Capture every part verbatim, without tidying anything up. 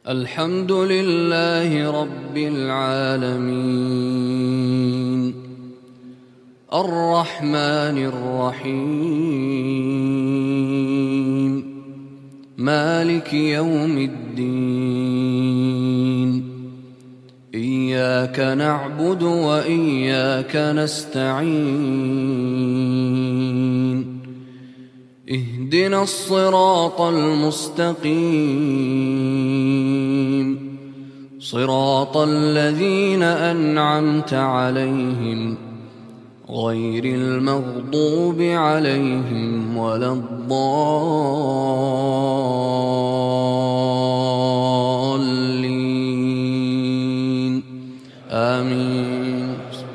الحمد لله رب العالمين الرحمن الرحيم مالك يوم الدين إياك نعبد وإياك نستعين اهدنا الصراط المستقيم صراط الذين أنعمت عليهم غير المغضوب عليهم ولا الضالين آمين.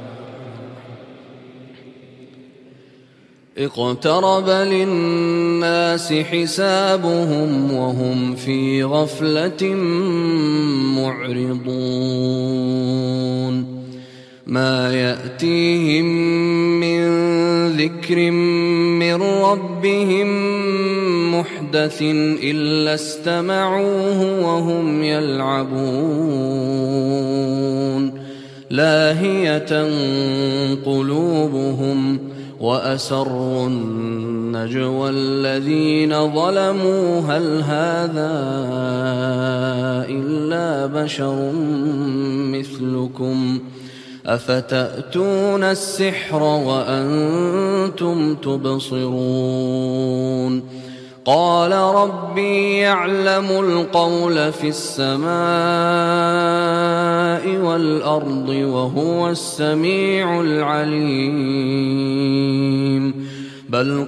اقترب للناس حسابهم وهم في غفلة معرضون ما يأتيهم من ذكر من ربهم محدث إلا استمعوه وهم يلعبون لاهية قلوبهم وأسروا النجوى الذين ظلموا هل هذا إلا بشر مثلكم أفتأتون السحر وأنتم تبصرون قال ربي يعلم القول في السماء والأرض وهو السميع العليم بل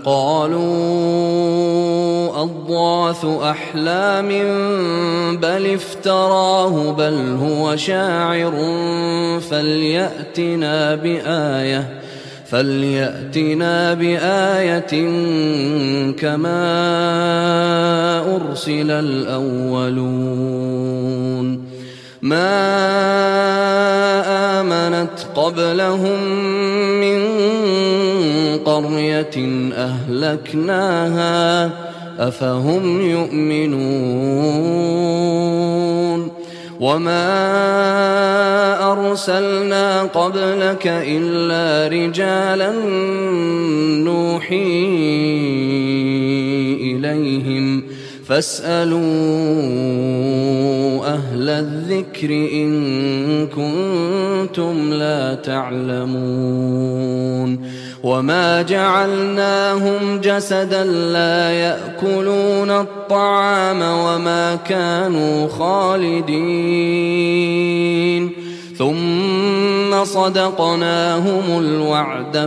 قالوا أضغاث أحلام بل افتراه بل هو شاعر فليأتنا بآية فليأتنا بآية كما أرسل الأولون ما آمنت قبلهم من قرية أهلكناها أفهم يؤمنون وما أرسلنا قبلك إلا رجالا نوحي إليهم فاسألوا أهل الذكر إن كنتم لا تعلمون وما جعلناهم جسدا لا يأكلون الطعام وما كانوا خالدين ثم صدقناهم الوعد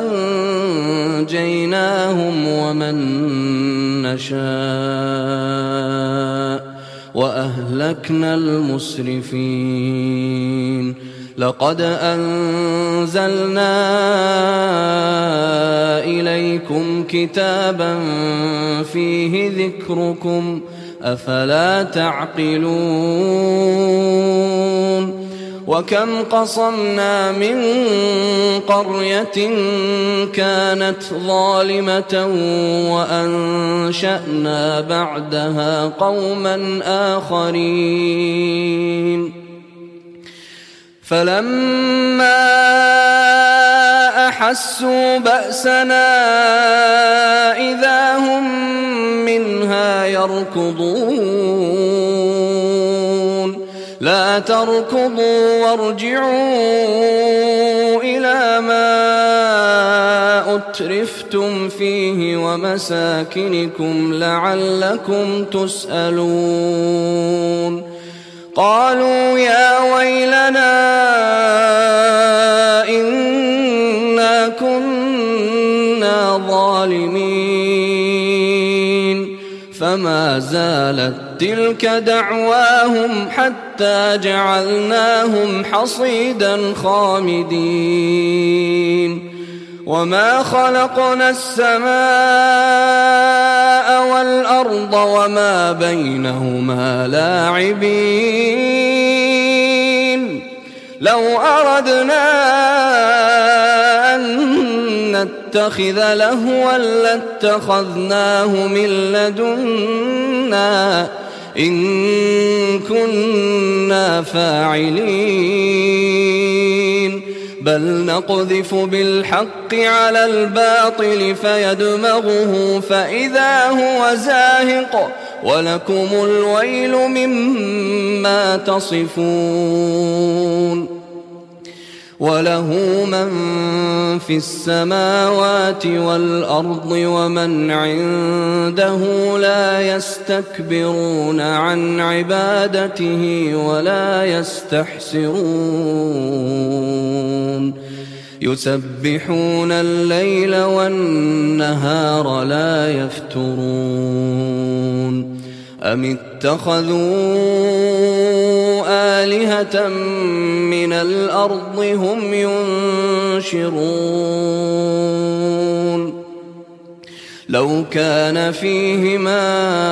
فأنجيناهم ومن نشاء وأهلكنا المسرفين لقد أنزلنا إليكم كتابا فيه ذكركم أفلا تعقلون وكم قصمنا من قرية كانت ظالمة وأنشأنا بعدها قوما آخرين فلما أحسوا بأسنا إذا هم منها يركضون لا تركضوا وارجعوا إلى ما أترفتم فيه ومساكنكم لعلكم تسألون قالوا يا ويلنا إنا كنا ظالمين فما زالت تلك دعواهم حتى جعلناهم حصيدا خامدين وما خلقنا السماء والأرض وما بينهما لاعبين لو أردنا أن نتخذ لهوا لاتخذناه من لدنا إن كنا فاعلين بل نقذف بالحق على الباطل فيدمغه فإذا هو زاهق ولكم الويل مما تصفون وله من في السماوات والأرض ومن عنده لا يستكبرون عن عبادته ولا يستحسرون يسبحون الليل والنهار لا يفترون أم اتخذوا آلهة من الأرض هم ينشرون لو كان فيهما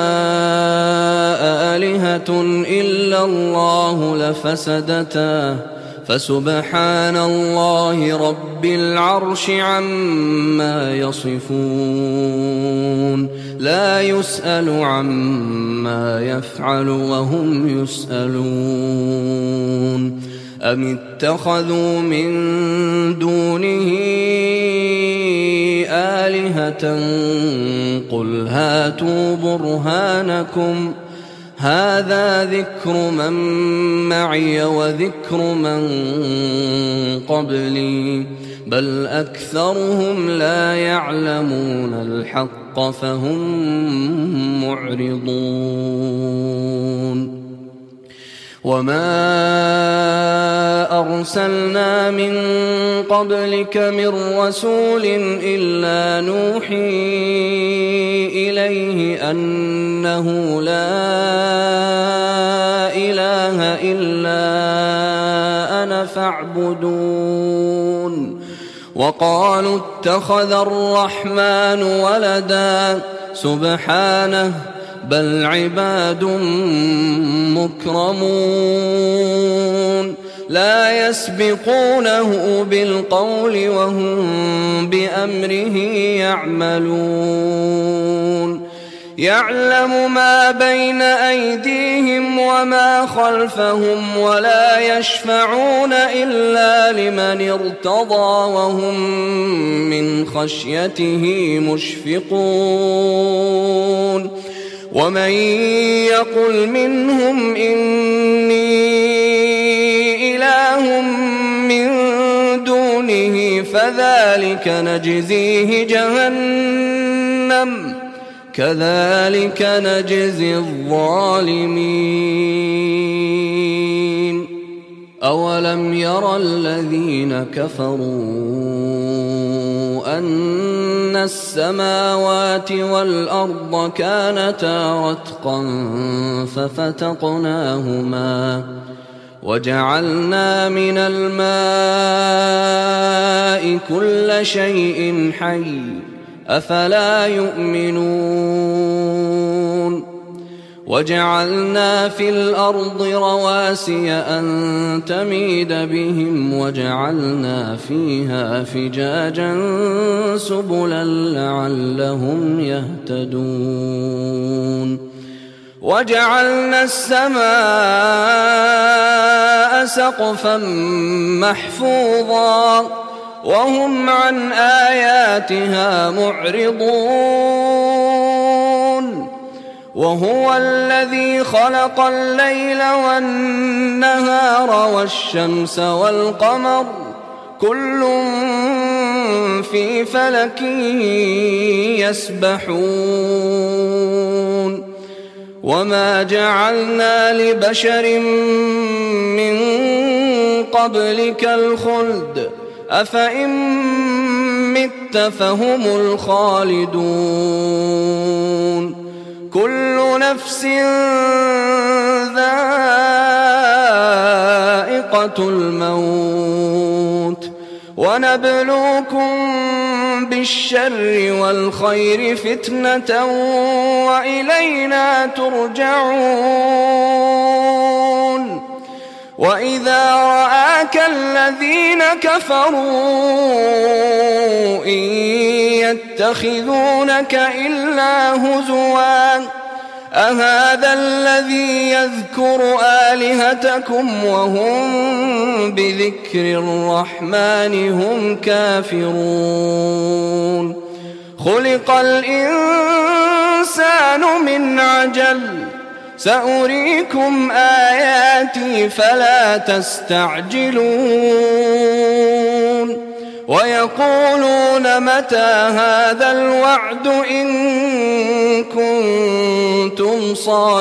آلهة إلا الله لفسدتا فسبحان الله رب العرش عما يصفون لا يسأل عما يفعل وهم يسألون أم اتخذوا من دونه آلهة قل هاتوا برهانكم هذا ذكر من معي وذكر من قبلي بل أكثرهم لا يعلمون الحق فهم معرضون وما أرسلنا من قبلك من رسول إلا نوحي إليه أنه لا إله إلا أنا فاعبدون وقالوا اتخذ الرحمن ولدا سبحانه بل عباد مكرمون لا يسبقونه بالقول وهم بأمره يعملون يعلم ما بين أيديهم وما خلفهم ولا يشفعون إلا لمن ارتضى وهم من خشيته مشفقون ومن يقل منهم إني إله من دونه فذلك نجزيه جهنم كذلك نجزي الظالمين أولم يرى الذين كفروا أن السماوات والأرض كانتا رتقا ففتقناهما وجعلنا من الماء كل شيء حي أفلا يؤمنون وجعلنا في الأرض رواسي أن تميد بهم وجعلنا فيها فجاجا سبلا لعلهم يهتدون وجعلنا السماء سقفا محفوظا وهم عن آياتها معرضون وهو الذي خلق الليل والنهار والشمس والقمر كل في فلك يسبحون وما جعلنا لبشر من قبلك الخلد أفإن مت فهم الخالدون كل نفس ذائقة الموت ونبلوكم بالشر والخير فتنة وإلينا ترجعون وإذا رآك الذين كفروا إن يتخذونك إلا هزوا أهذا الذي يذكر آلهتكم وهم بذكر الرحمن هم كافرون خلق الإنسان من عجل سأريكم آياتي فلا تستعجلون ويقولون متى هذا الوعد إن كنتم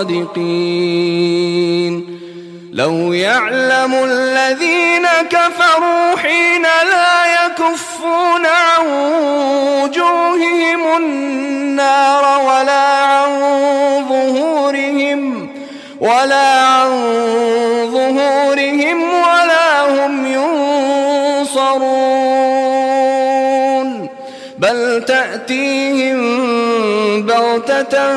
صادقين لو يعلم الذين كفروا حين لا يكفون عن وجوههم النار ولا عن ظهورهم ولا عن ظهورهم ولا هم ينصرون بل تأتيهم بغتة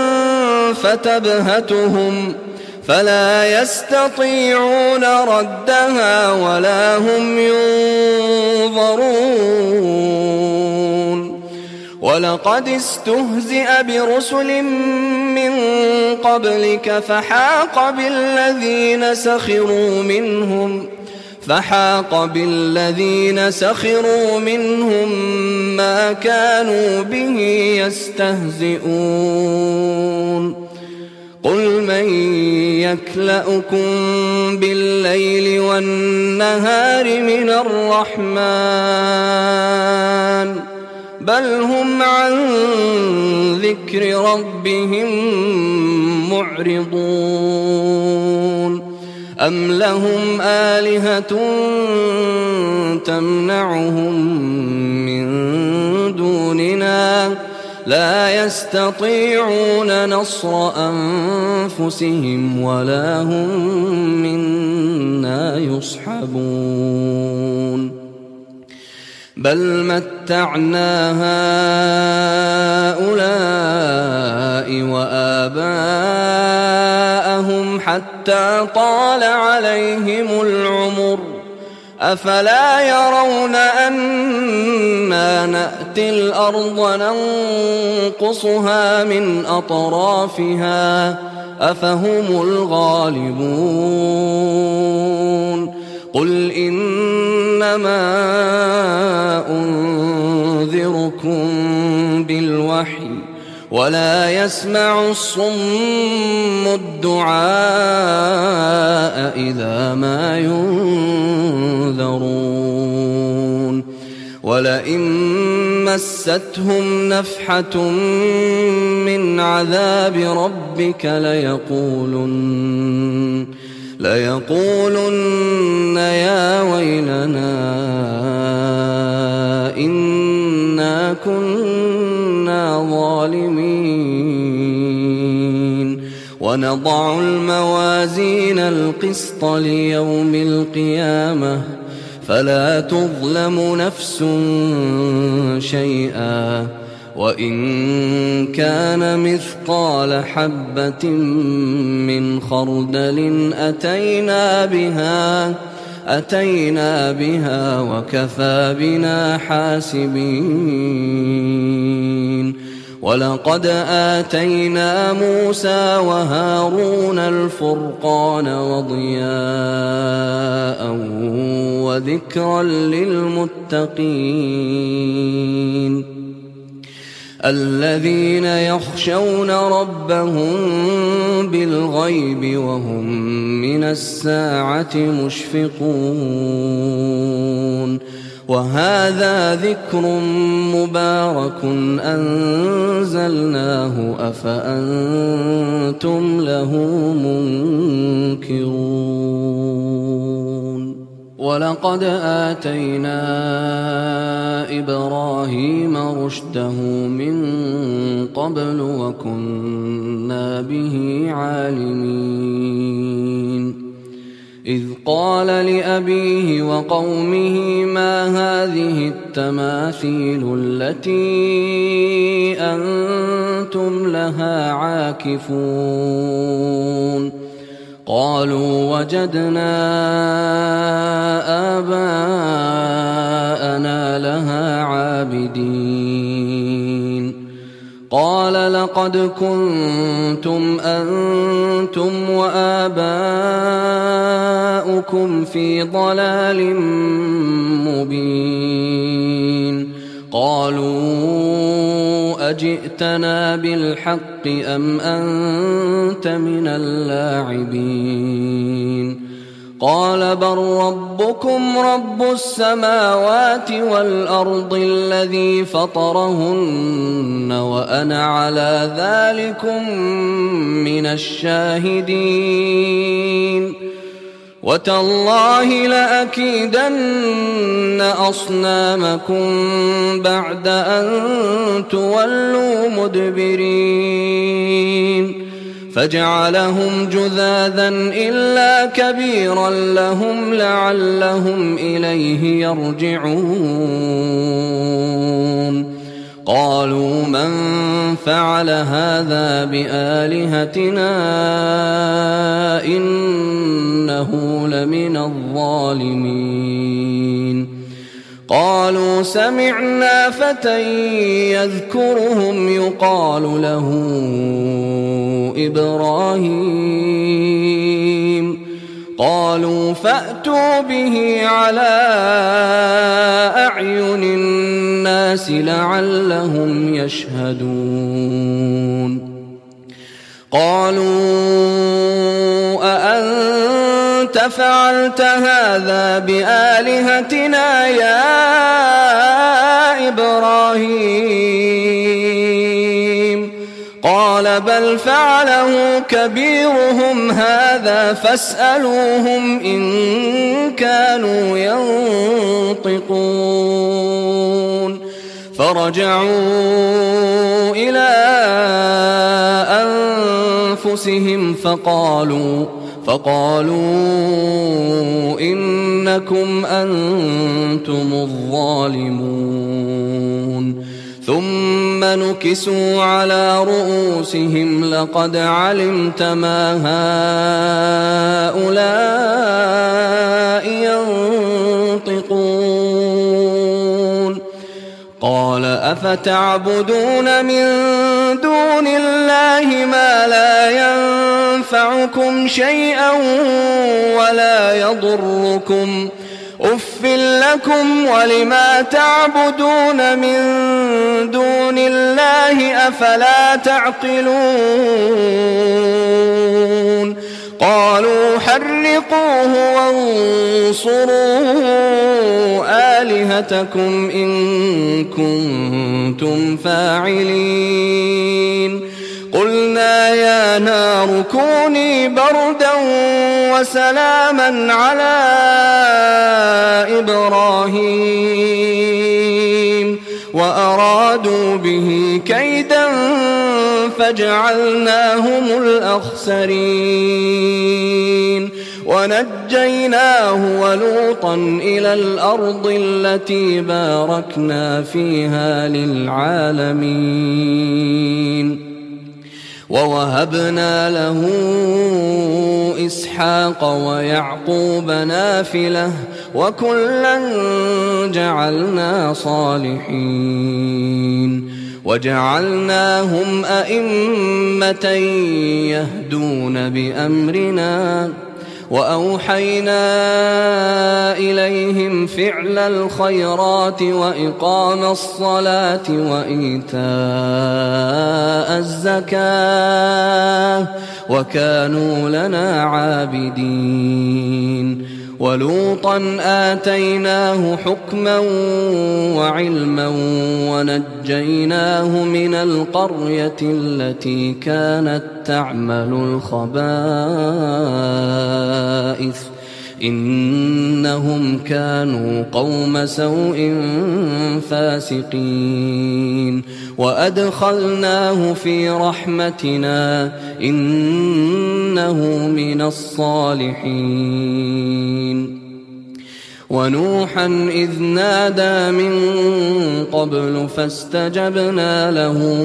فتبهتهم فلا يستطيعون ردها ولا هم ينظرون ولقد استهزئ برسل من قبلك فحاق بالذين سخروا منهم فحاق بالذين سخروا منهم ما كانوا به يستهزئون قل من يكلأكم بالليل والنهار من الرحمن بل هم عن ذكر ربهم معرضون أم لهم آلهة تمنعهم من دوننا لا يستطيعون نصر أنفسهم ولا هم منا يصحبون بل متعنا هؤلاء وآباءهم حتى طال عليهم العمر أفلا يرون أنا نأتي الأرض ننقصها من أطرافها أفهم الغالبون قل إنما أنذركم بالوحي ولا يسمع الصم الدعاء إذا ما ينذرون ولئن مستهم نفحة من عذاب ربك ليقولن ليقولن يا ويلنا إنا كنا ظالمين ونضع الموازين القسط ليوم القيامة فلا تظلم نفس شيئا وإن كان مثقال حبة من خردل أتينا بها أتينا بها وكفى بنا حاسبين ولقد آتينا موسى وهارون الفرقان وضياء وذكرا للمتقين الذين يخشون ربهم بالغيب وهم من الساعة مشفقون وهذا ذكر مبارك أنزلناه أفأنتم له منكرون ولقد آتينا إبراهيم رشده من قبل وكنا به عالمين إذ قال لأبيه وقومه ما هذه التماثيل التي أنتم لها عاكفون قالوا وجدنا آباءنا لها عابدين قال لقد كنتم أنتم وآباؤكم في ضلال مبين. قالوا أجئتنا بالحق أم أنت من اللاعبين؟ قال بل ربكم رب السماوات والأرض الذي فطرهن وأنا على ذلكم من الشاهدين. وتالله لأكيدن أصنامكم بعد أن تولوا مدبرين. فجعلهم جذاذا إلا كبيرا لهم لعلهم إليه يرجعون. قالوا من فعل هذا بآلهتنا إنه لمن الظالمين. قالوا سمعنا فتى يذكرهم يقال له إبراهيم. قالوا فأتوا به على أعين الناس لعلهم يشهدون. قالوا أأنت فعلت هذا بآلهتنا يا إبراهيم؟ قال بل فعله كبيرهم هذا فاسألوهم إن كانوا ينطقون. فرجعوا إلى أنفسهم فقالوا فقالوا إنكم أنتم الظالمون. ثم نكسوا على رؤوسهم لقد علمت ما هؤلاء ينطقون. قال أفتعبدون من دون الله ما لا ينفعكم شيئا ولا يضركم أف لكم ولما تعبدون من دون الله أفلا تعقلون. قالوا حرقوه وانصروا آلهتكم إن كنتم فاعلين. قلنا يا نار كوني بردا وسلاما على إبراهيم وأرادوا به كيدا فجعلناهم الأخسرين. ونجيناه ولوطا إلى الأرض التي باركنا فيها للعالمين. ووهبنا له إسحاق ويعقوب نافلة وكلا جعلنا صالحين. وجعلناهم أئمة يهدون بأمرنا وأوحينا إليهم فعل الخيرات وإقام الصلاة وإيتاء الزكاة وكانوا لنا عابدين. ولوطا آتيناه حكما وعلما ونجيناه من القرية التي كانت تعمل الخبائث إنهم كانوا قوم سوء فاسقين. وأدخلناه في رحمتنا إنه من الصالحين. ونوحا إذ نادى من قبل فاستجبنا له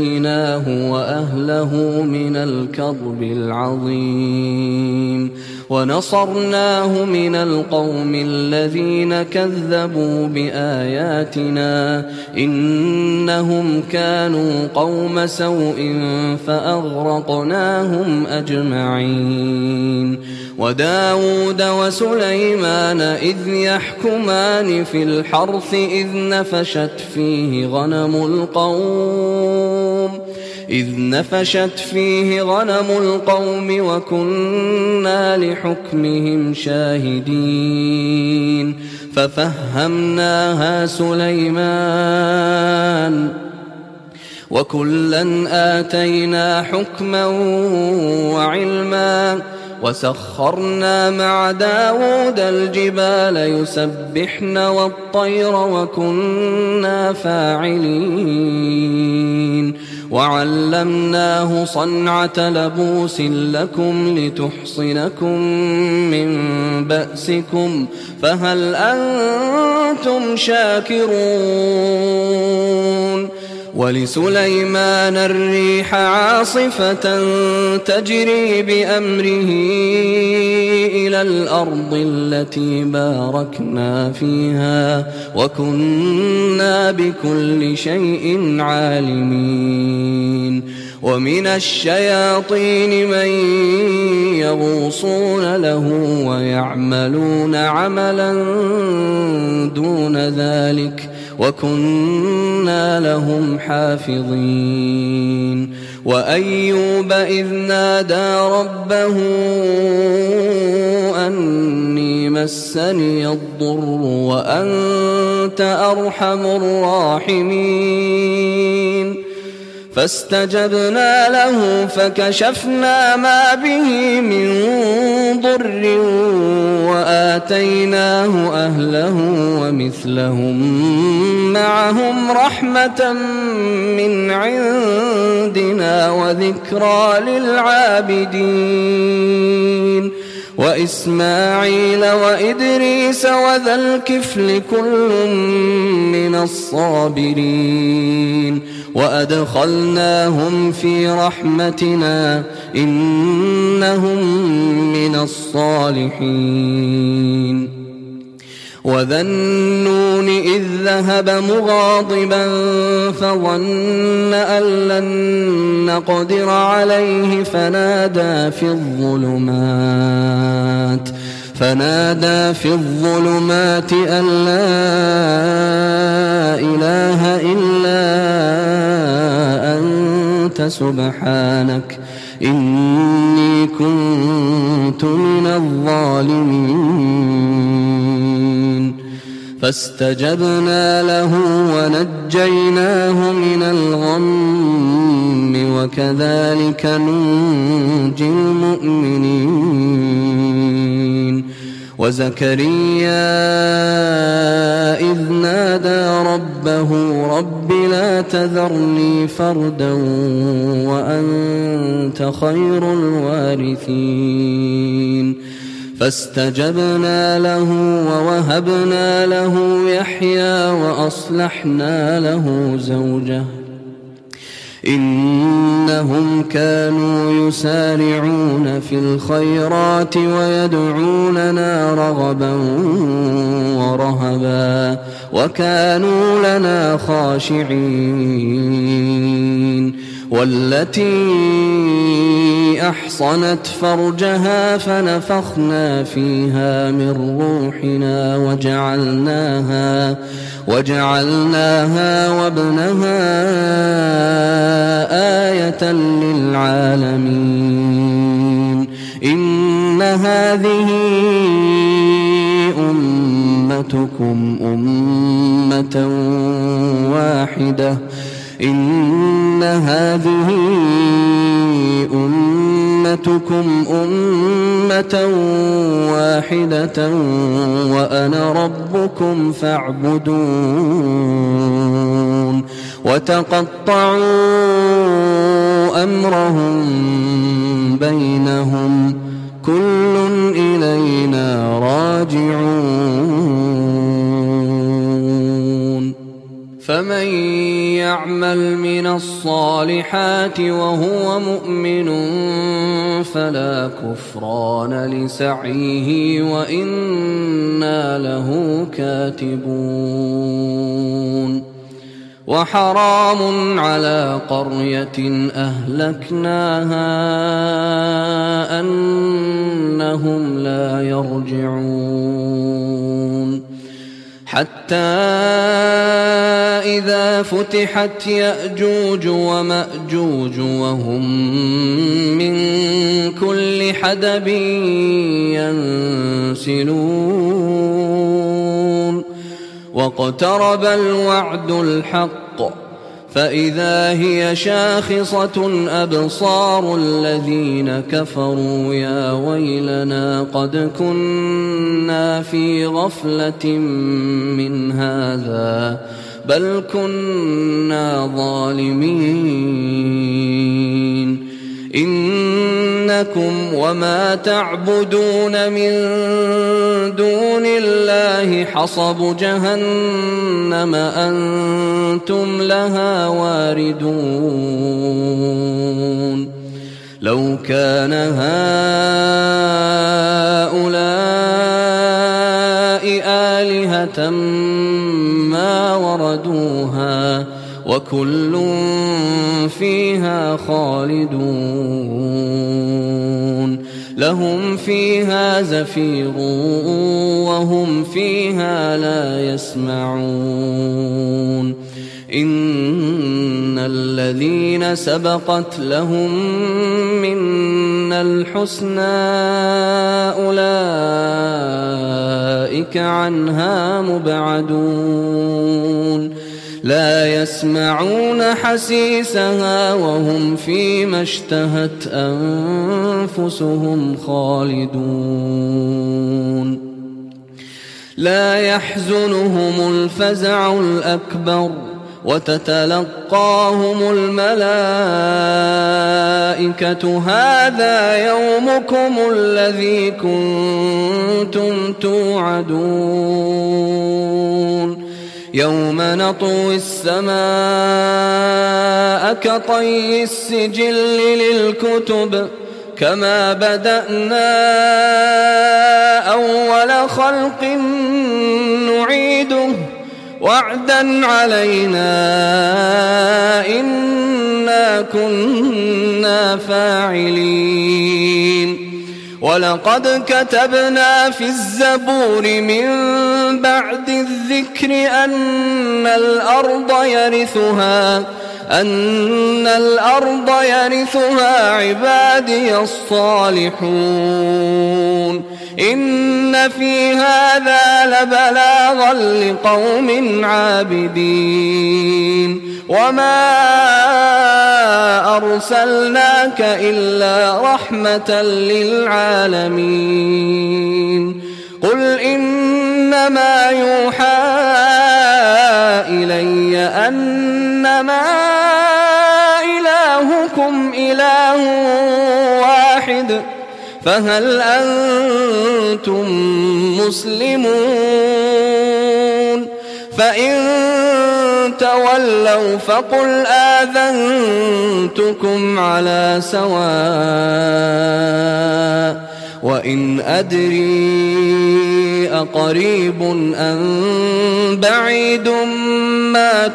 فنجيناه وأهله من الكرب العظيم. ونصرناه من القوم الذين كذبوا بآياتنا إنهم كانوا قوم سوء فأغرقناهم أجمعين. وداود وسليمان إذ يحكمان في الحرث إذ نفشت فيه غنم القوم إذ نفشت فيه غنم القوم وكنا لحكمهم شاهدين ففهمناها سليمان وكلا آتينا حكما وعلما وسخرنا مع داود الجبال يسبحن والطير وكنا فاعلين وعلمناه صنعة لبوس لكم لتحصنكم من بأسكم فهل أنتم شاكرون. ولسليمان الريح عاصفة تجري بأمره إلى الأرض التي باركنا فيها وكنا بكل شيء عالمين. ومن الشياطين من يغوصون له ويعملون عملا دون ذلك وكنا لهم حافظين. وأيوب إذ نادى ربه أني مسني الضر وأنت أرحم الراحمين فاستجبنا له فكشفنا ما به من ضر وآتيناه أهله ومثلهم معهم رحمة من عندنا وذكرى للعابدين. وإسماعيل وإدريس وذا الكفل كل من الصابرين وأدخلناهم في رحمتنا إنهم من الصالحين. وذا النون إذ ذهب مغاضبا فظن أن لن نقدر عليه فنادى في الظلمات فنادى في الظلمات أن لا إله إلا أنت سبحانك إني كنت من الظالمين. فاستجبنا له ونجيناه من الغم وكذلك ننجي المؤمنين. وزكريا إذ نادى ربه رب لا تذرني فردا وأنت خير الوارثين فاستجبنا له ووهبنا له يحيى وأصلحنا له زوجه إنهم كانوا يسارعون في الخيرات ويدعوننا رغبا ورهبا وكانوا لنا خاشعين. والتي أحصنت فرجها فنفخنا فيها من روحنا وجعلناها وجعلناها وابنها آية للعالمين. إن هذه أمتكم أمة واحدة إن هذه أمتكم أمة واحدة وأنا ربكم فاعبدون. وتقطعوا أمرهم بينهم كل إلينا راجعون. فمن يعمل من الصالحات وهو مؤمن فلا كفران لسعيه وإنا له كاتبون وحرام على قرية أهلكناها أنهم لا يرجعون حتى إذا فتحت يأجوج ومأجوج وهم من كل حدب ينسلون واقترب الوعد الحق فإذا هي شاخصة أبصار الذين كفروا يا ويلنا قد كنا في غفلة من هذا بل كنا ظالمين إنكم وما تعبدون من دون الله حصب جهنم أنتم لها واردون لو كان هؤلاء آلهة ما وردوها وكل فيها خالدون لهم فيها زفير وهم فيها لا يسمعون إن الذين سبقت لهم منا الحسنى أولئك عنها مبعدون لا يسمعون حسيسها وهم فيما اشتهت أنفسهم خالدون لا يحزنهم الفزع الأكبر وتتلقاهم الملائكة هذا يومكم الذي كنتم توعدون يوم نطوي السماء كطي السجل للكتب كما بدأنا أول خلق نعيده وعدا علينا إنا كنا فاعلين ولقد كتبنا في الزبور من بعد الذكر أن الأرض يرثها أن الأرض يرثها عبادي الصالحون إن في هذا لبلاغا لقوم عابدين وما أرسلناك إلا رحمة للعالمين قل إنما يوحى إلي أنما إلهكم إله واحد فهل أنتم مسلمون فإن تولوا فقل آذنتكم على سواء وإن أدري أقريب أم بعيد ما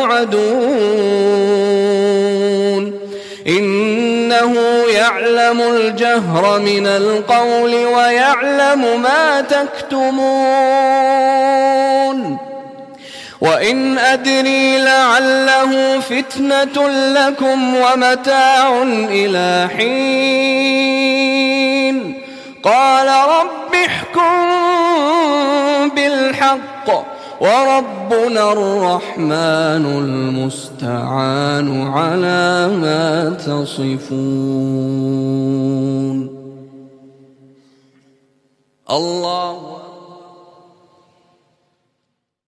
توعدون إنه يعلم الجهر من القول ويعلم ما تكتمون وإن أدري لعله فتنة لكم ومتاع إلى حين قال رب احكم بالحق وربنا الرحمن المستعان على ما تصفون الله